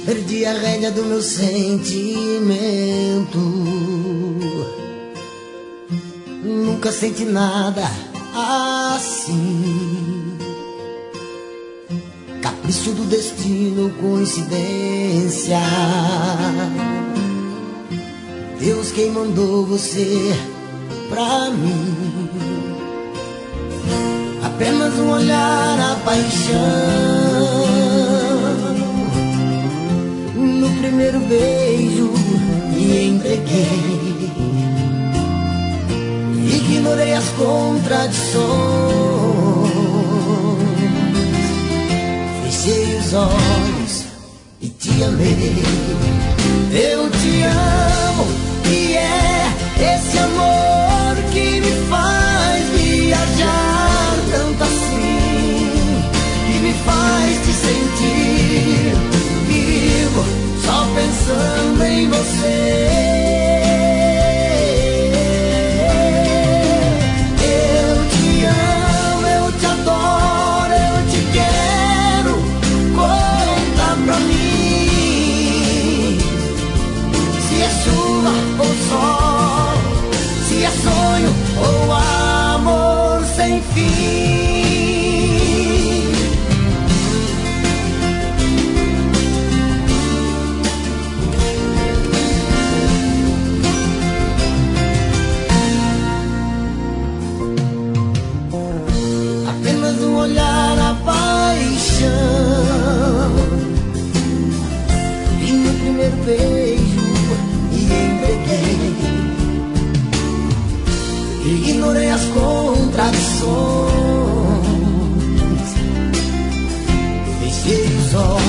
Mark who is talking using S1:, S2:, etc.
S1: Perdi a rédea do meu sentimento. Nunca senti nada assim. Capricho do destino, coincidência. Deus quem mandou você pra mim. Apenas um olhar, a paixão. No primeiro beijo me entreguei. Ignorei as contradições. Fechei os olhos e te amei. Eu te amo e é esse amor que me faz viajar tanto assim, que me faz te sentir vivo só pensando em você. Ou sol, se é sonho ou amor sem fim. Apenas um olhar, a paixão. E no primeiro beijo ignorei as contradições. Fechei os olhos